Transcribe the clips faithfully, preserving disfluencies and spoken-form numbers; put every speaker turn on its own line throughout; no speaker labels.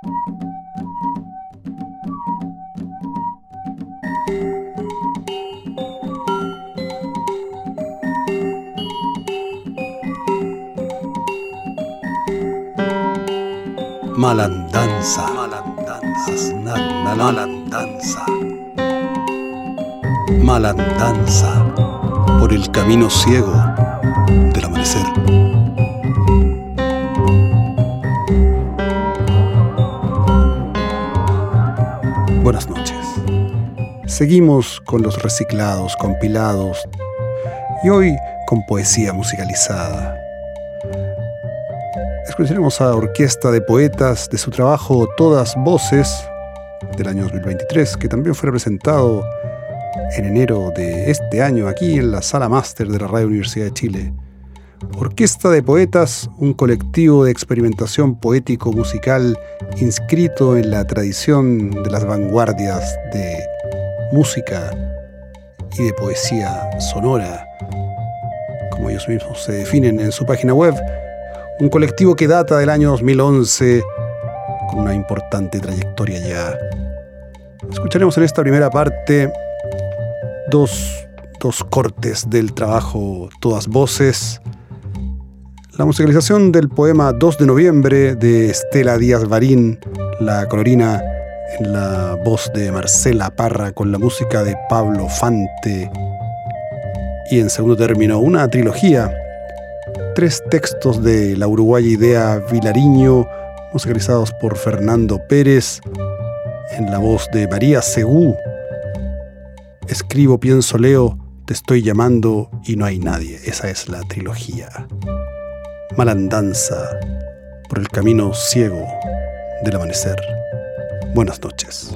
Malandanza, malandanza, malandanza, malandanza por el camino ciego del amanecer. Buenas noches. Seguimos con los reciclados, compilados y hoy con poesía musicalizada. Escucharemos a Orquesta de Poetas de su trabajo Todas Voces del año dos mil veintitrés, que también fue presentado en enero de este año aquí en la Sala Máster de la Radio Universidad de Chile. Orquesta de Poetas, un colectivo de experimentación poético-musical inscrito en la tradición de las vanguardias de música y de poesía sonora, como ellos mismos se definen en su página web. Un colectivo que data del año dos mil once, con una importante trayectoria ya. Escucharemos en esta primera parte dos, dos cortes del trabajo Todas Voces. La musicalización del poema dos de noviembre de Estela Díaz Barín, la colorina en la voz de Marcela Parra con la música de Pablo Fante. Y en segundo término, una trilogía. Tres textos de la uruguaya Idea Vilariño, musicalizados por Fernando Pérez, en la voz de María Segú. Escribo, pienso, leo, te estoy llamando y no hay nadie. Esa es la trilogía. Malandanza por el camino ciego del amanecer. Buenas noches.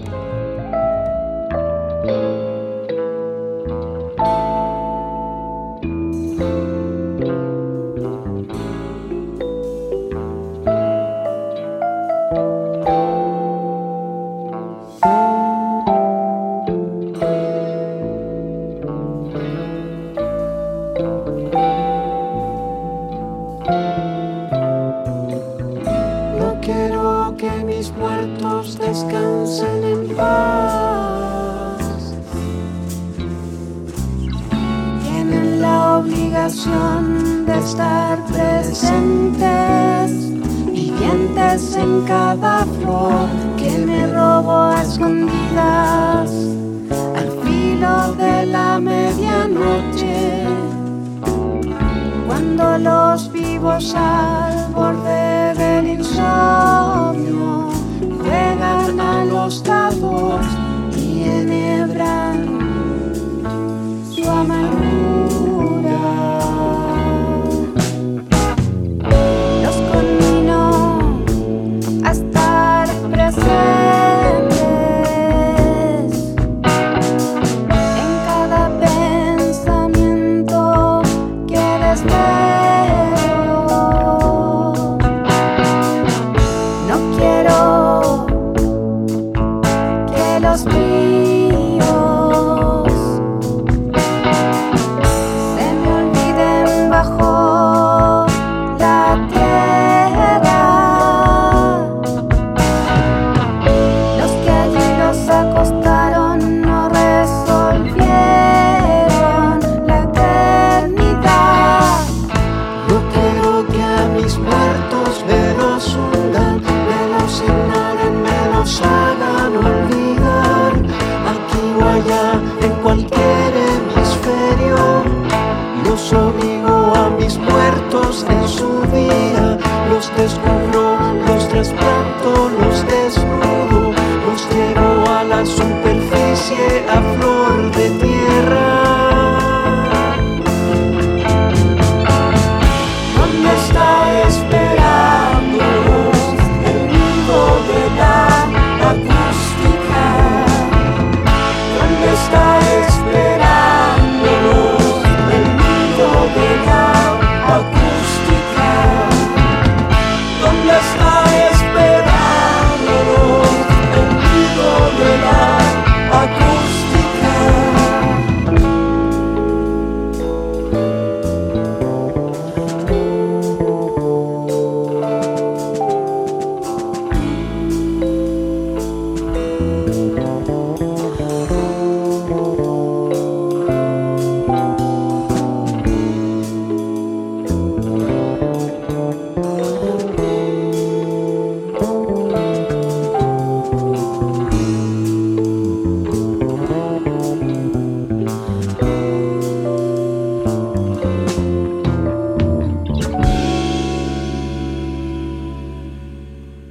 De estar presentes, vivientes en cada flor que me robo a escondidas al filo de la medianoche, cuando los vivos al borde del insomnio juegan a los dados y enhebran su amargura.
Acústica,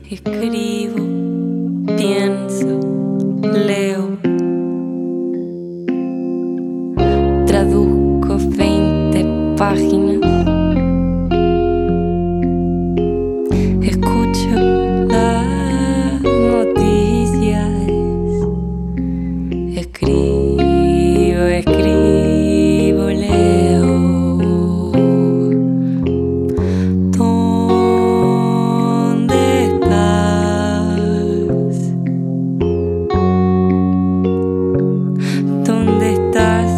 escribo, pienso, leo, traduzco veinte páginas, escucho las noticias, escribo, escribo, leo. ¿Dónde estás? ¿Dónde estás?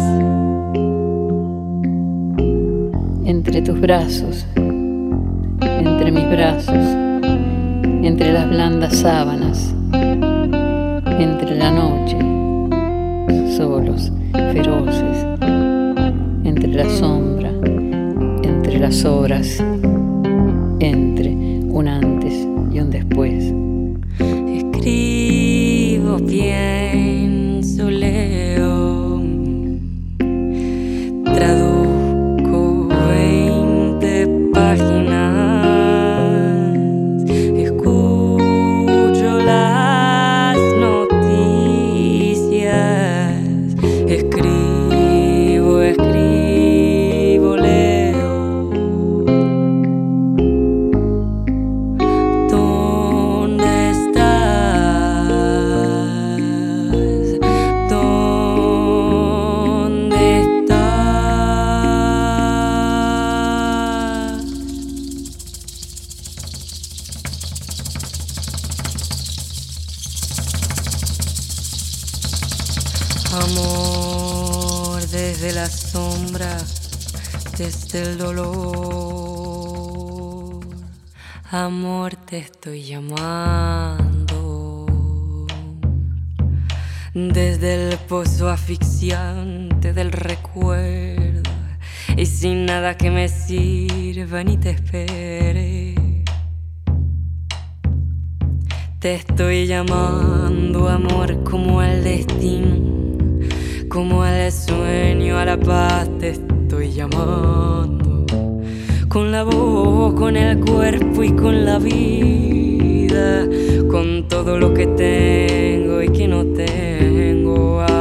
Entre tus brazos, entre mis brazos, entre las blandas sábanas, entre la noche, solos, feroces, entre la sombra, entre las horas, entre un antes y un después.
Escribo, pienso, leo, traduzco veinte páginas, escucho las noticias, escribo, escribo, leo. ¿Dónde estás? ¿Dónde estás? Amor desde la sombra, desde el dolor. Amor, te estoy llamando desde el pozo asfixiante del recuerdo, y sin nada que me sirva ni te espere. Te estoy llamando, amor, como al destino, como al sueño, a la paz. Te estoy llamando con la voz, con el cuerpo y con la vida, con todo lo que tengo y que no tengo. Ay.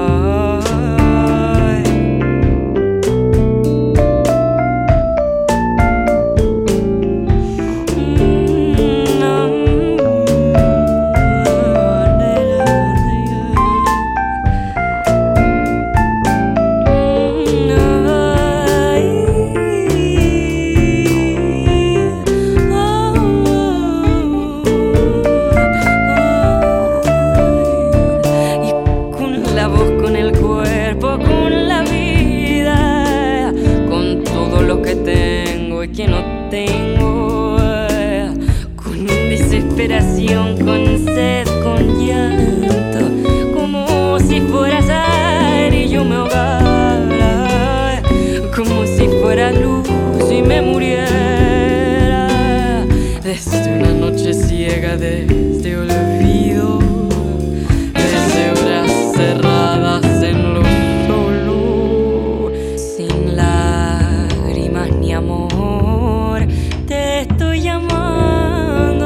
Que no tengo, con desesperación, con sed, con llanto, como si fueras aire y yo me ahogara, como si fuera luz y me muriera, desde una noche ciega, desde olvido, desde horas cerradas en lo solo, sin lágrimas ni amor. Te estoy llamando,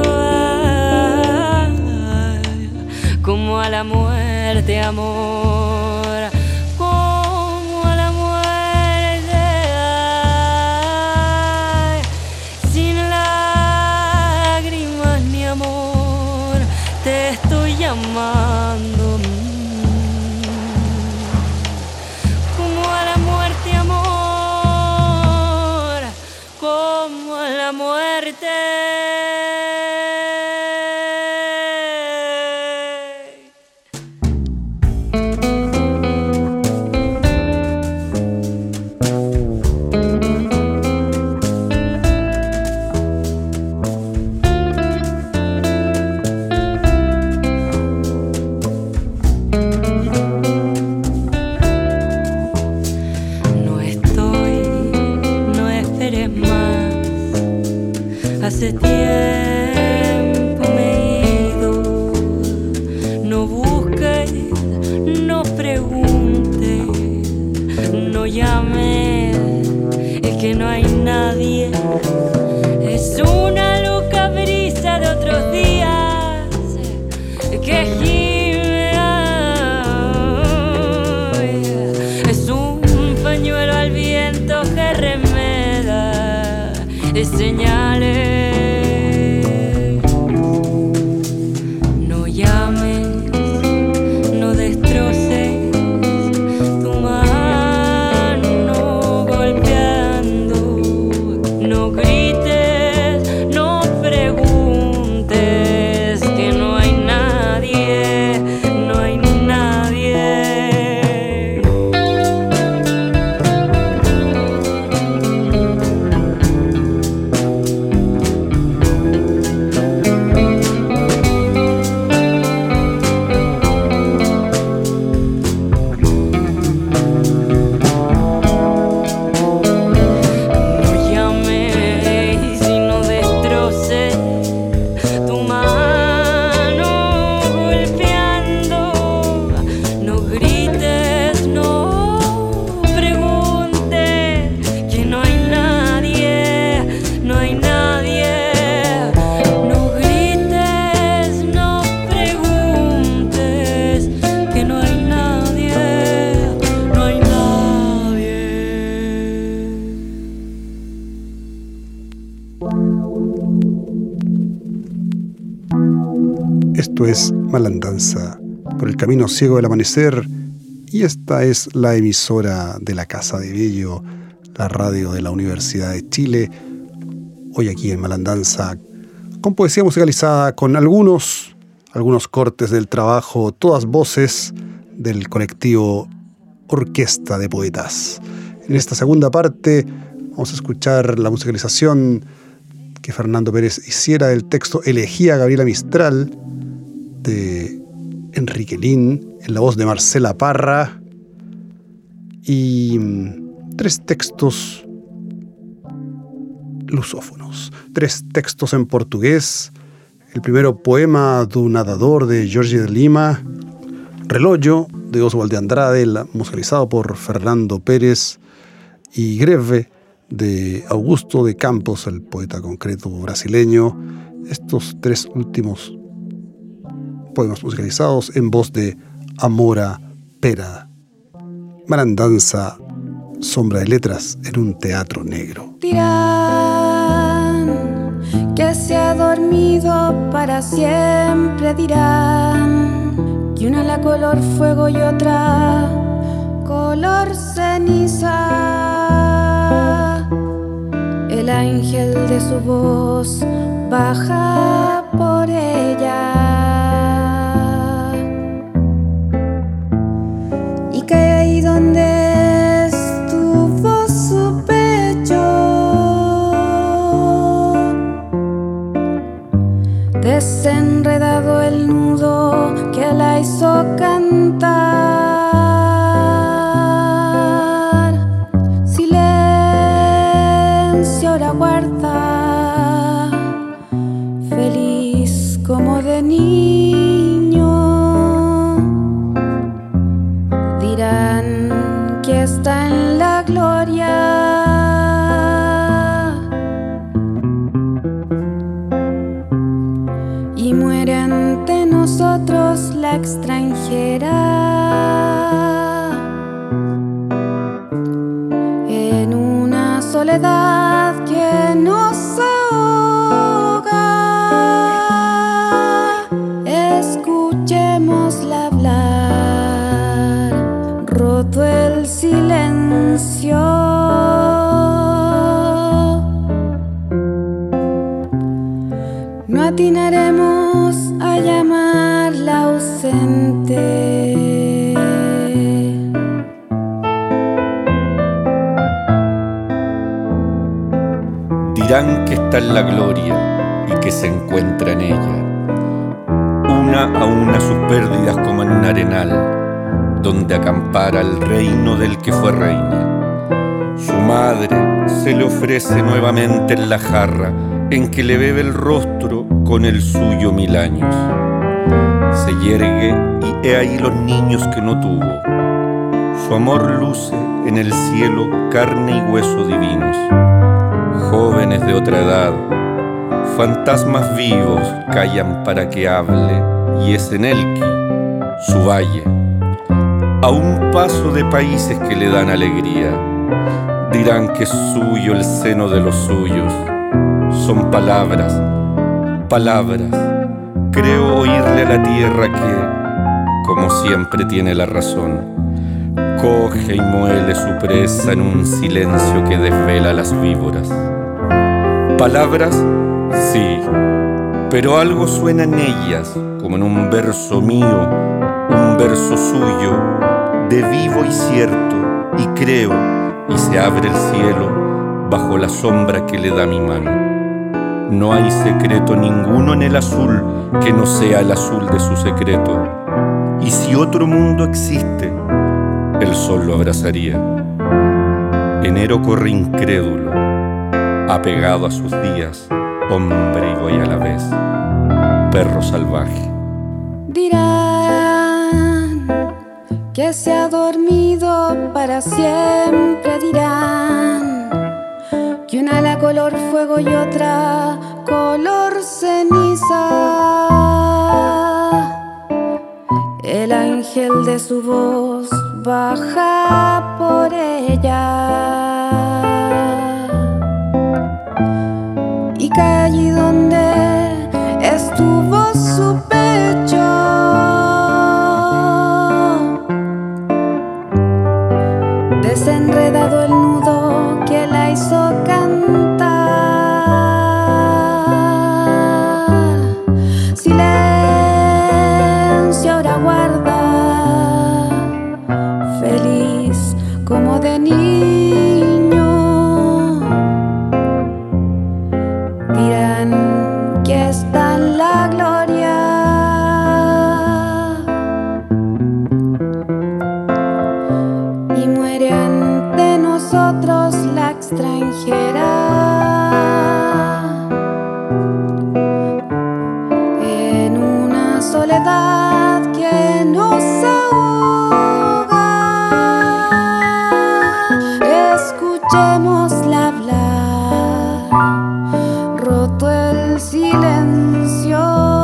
ay, como a la muerte, amor, como a la muerte, ay, sin lágrimas ni amor. Te estoy llamando, como a la muerte, amor, como a la muerte. No estoy, no esperes más. Hace tiempo me he ido. No busques, no preguntes, no llames, es que no hay nadie. Es una loca brisa de otros días. señales. No llames, no destroces tu mano golpeando. No grites, no preguntes, que no hay nadie, no hay nadie. No llames y no destroces tu mano golpeando. No grites, no preguntes, que no hay nadie, no hay nadie. No grites, no preguntes, que no hay nadie, no hay nadie.
Esto es Malandanza por el camino ciego del amanecer, y esta es la emisora de la Casa de Bello, la radio de la Universidad de Chile. Hoy aquí en Malandanza, con poesía musicalizada, con algunos, algunos cortes del trabajo, todas voces del colectivo Orquesta de Poetas. En esta segunda parte vamos a escuchar la musicalización que Fernando Pérez hiciera del texto Elegía Gabriela Mistral de Enrique Lin, en la voz de Marcela Parra, y mm, tres textos lusófonos, tres textos en portugués. El primero, Poema do Nadador de Jorge de Lima, Relógio de Oswald de Andrade, la- musicalizado por Fernando Pérez, y Greve de Augusto de Campos, el poeta concreto brasileño. Estos tres últimos poemas musicalizados en voz de Amora Pera. Malandanza, sombra de letras en un teatro negro.
Dirán que se ha dormido para siempre, dirán que una la color fuego y otra color ceniza. El ángel de su voz baja por ella y cae ahí donde estuvo su pecho, desenredado el nudo que la hizo cantar. Silencio ahora guarda, feliz como de niño. Dirán que está en la gloria y muere ante nosotros la extranjera en una soledad que nos ahoga. Escuchémosla hablar, roto el silencio. No atinaremos a llamarla ausente.
Dirán que está en la gloria y que se encuentra en ella, una a una sus pérdidas como en un arenal, donde acampara el reino del que fue reina. Su madre se le ofrece nuevamente en la jarra en que le bebe el rostro con el suyo mil años. Se yergue y he ahí los niños que no tuvo. Su amor luce en el cielo carne y hueso divinos. Jóvenes de otra edad, fantasmas vivos callan para que hable, y es en Elqui, su valle, a un paso de países que le dan alegría. Dirán que es suyo el seno de los suyos, son palabras, palabras. Creo oírle a la tierra que, como siempre, tiene la razón. Coge y muele su presa en un silencio que desvela las víboras. Palabras, sí, pero algo suena en ellas, como en un verso mío, un verso suyo, de vivo y cierto, y creo, y se abre el cielo bajo la sombra que le da mi mano. No hay secreto ninguno en el azul que no sea el azul de su secreto. Y si otro mundo existe, el sol lo abrazaría. Enero corre incrédulo, apegado a sus días, hombre y voy a la vez, perro salvaje.
Dirán que se ha dormido para siempre, dirán que una la color fuego y otra color ceniza. El ángel de su voz baja por ella y cae allí donde estuvo su pecho. Desenredado el nudo que la hizo cantar. Silencio ahora guarda, feliz como de niño. Dirán que está en la gloria y muere ante nosotros la extranjera. En una soledad que nos ahoga, escuchémosla hablar, roto el silencio.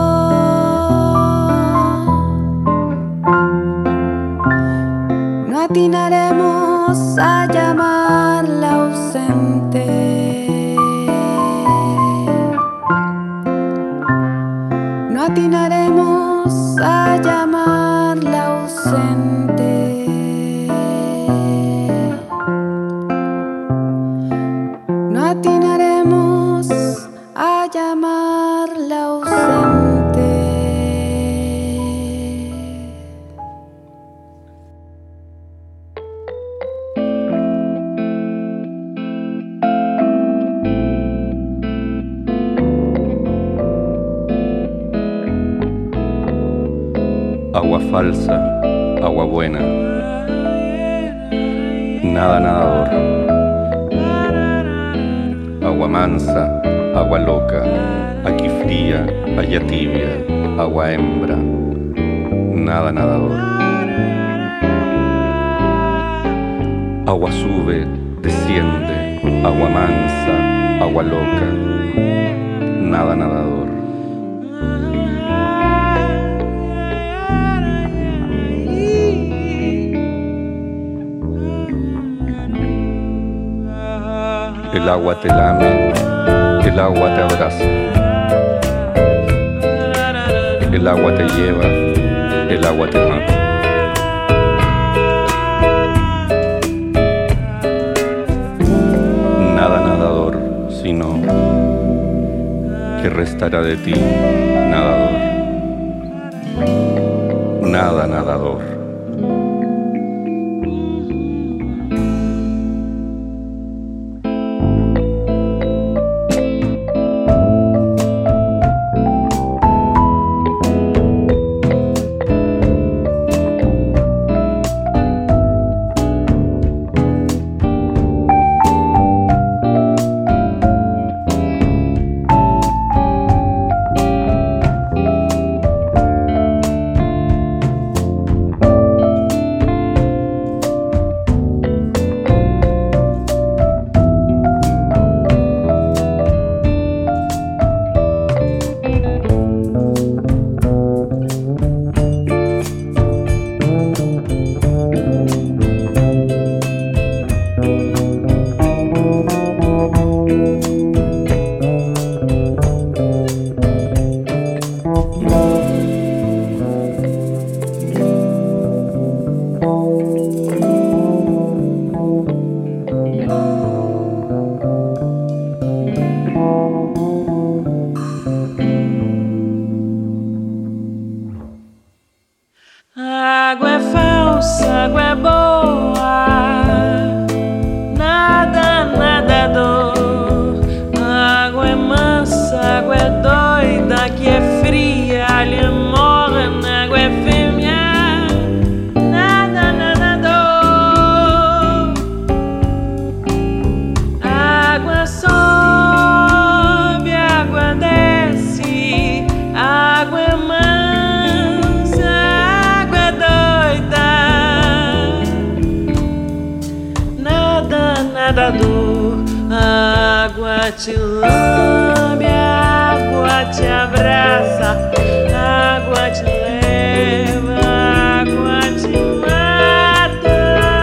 No atinaremos a llamarla ausente, no atinaremos a llamarla ausente, no atinaremos a llamarla ausente.
Agua falsa, agua buena, nada nadador. Agua mansa, agua loca, aquí fría, allá tibia, agua hembra, nada nadador. Agua sube, desciende, agua mansa, agua loca, nada nadador. El agua te lame, el agua te abraza, el agua te lleva, el agua te mata. Nada nadador, sino que restará de ti, nadador. Nada nadador.
te lambe, a água te abraça, a água te leva, a água te mata.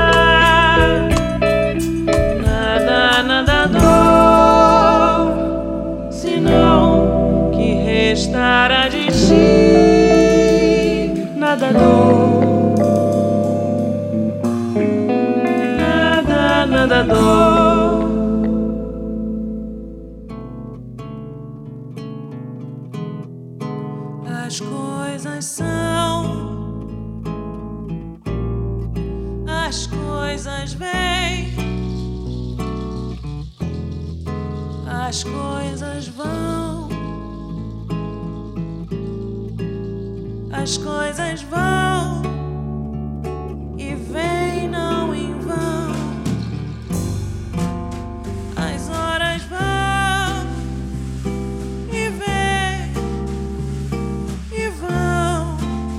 Nada, nada dor, senão que restará de ti. Nada dor, nada, nada dor. As coisas são, as coisas vêm, as coisas vão, as coisas vão e vêm não em vão. As horas vão e vêm e vão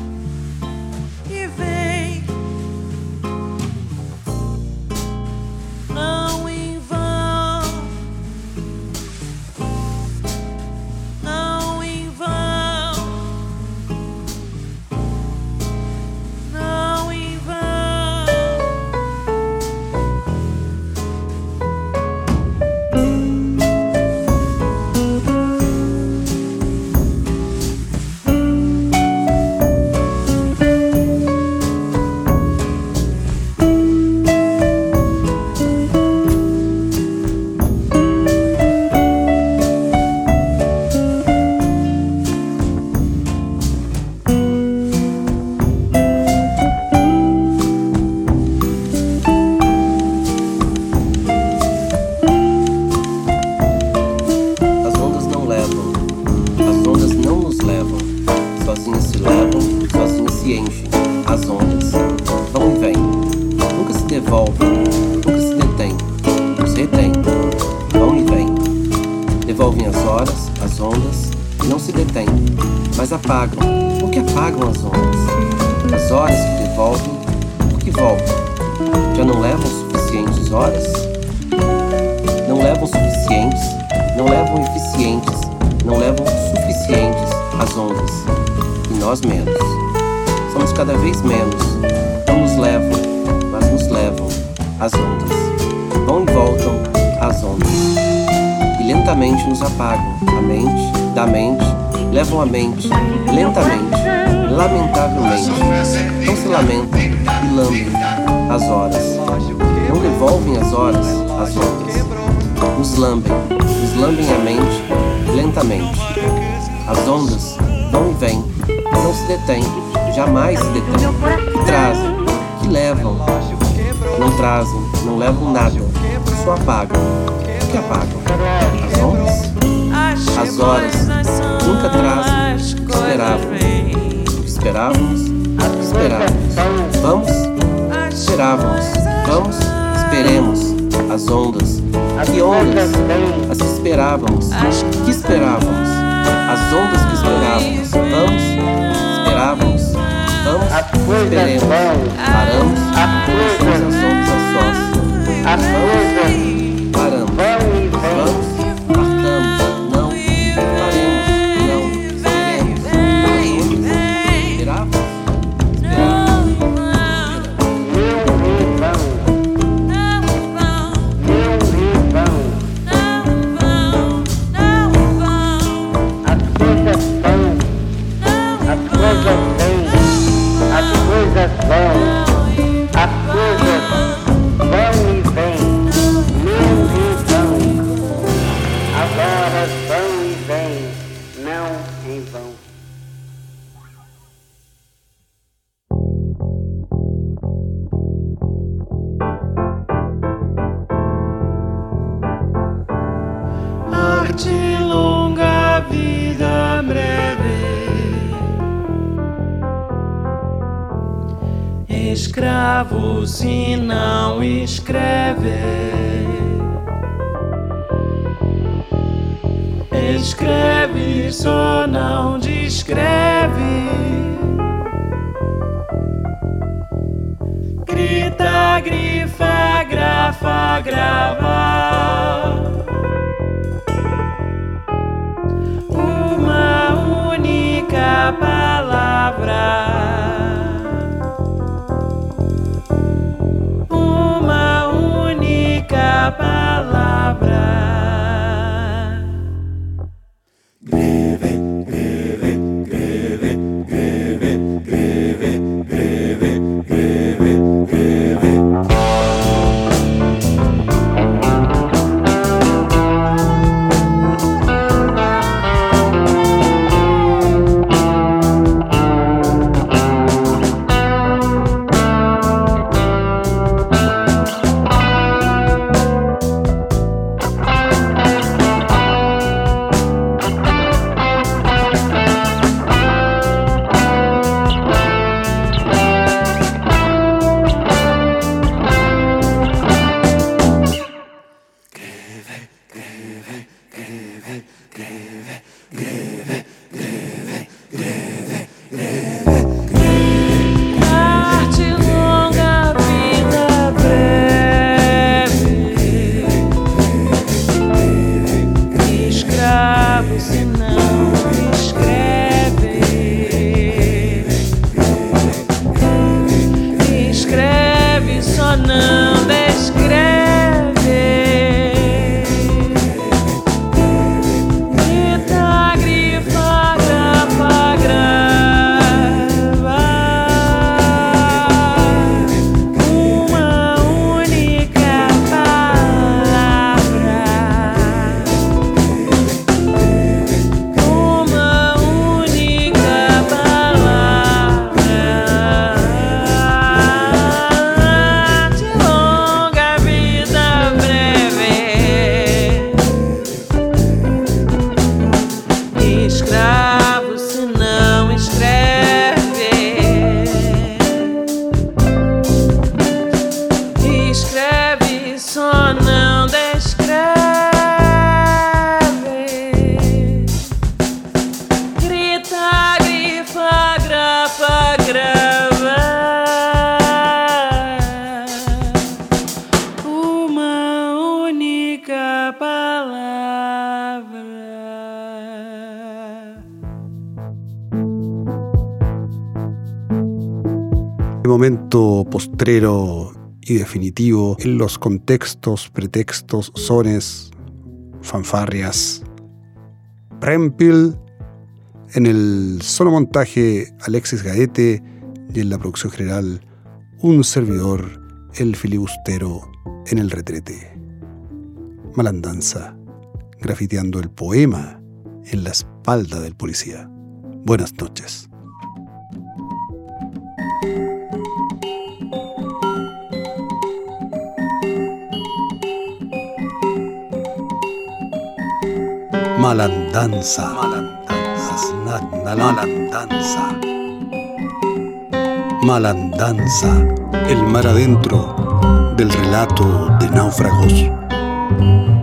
e vêm, não em vão, não em vão, não em vão.
As ondas não levam, as ondas não nos levam. Sozinhas se levam, sozinhas se enchem. As ondas vão e vêm, nunca se devolvem, nunca se detêm. Nos retém, vão e vêm. Devolvem as horas, as ondas, e não se detêm, mas apagam, porque apagam as ondas. As horas que devolvem, porque voltam. Já não levam suficientes horas? Não levam suficientes, não levam eficientes, não levam suficientes as ondas. E nós menos. Somos cada vez menos. Não nos levam, mas nos levam as ondas. Vão e voltam as ondas. E lentamente nos apagam a mente, da mente, levam a mente, lentamente, lamentavelmente. Não se lamentam e lambem as horas. Não devolvem as horas, as ondas. Nos lambem, nos lambem a mente, lentamente. As ondas vão e vêm, não se detêm, jamais se detêm. Que trazem, que levam, não trazem, não levam nada, só apagam. O que apagam? As ondas? As horas nunca trazem o que esperávamos. O que esperávamos? O que esperávamos? Vamos? Esperávamos. Vamos? Esperemos. As ondas. Que ondas? As que esperávamos. Que esperávamos? As ondas que esperávamos. Vamos? Esperávamos. Vamos? Esperemos. Paramos. Deixamos as ondas a sós. Vamos? Paramos. Vamos? Partamos. Não. Paremos. Não. Esperemos. Esperávamos.
Escravo se não escreve, escreve só não descreve. Grita, grifa, grafa, grava.
Momento postrero y definitivo en los contextos, pretextos, sones, fanfarrias. Prempil, en el sonomontaje Alexis Gaete y en la producción general un servidor, el filibustero en el retrete. Malandanza, grafiteando el poema en la espalda del policía. Buenas noches. Malandanza, malandanza, malandanza, malandanza, el mar adentro del relato de náufragos.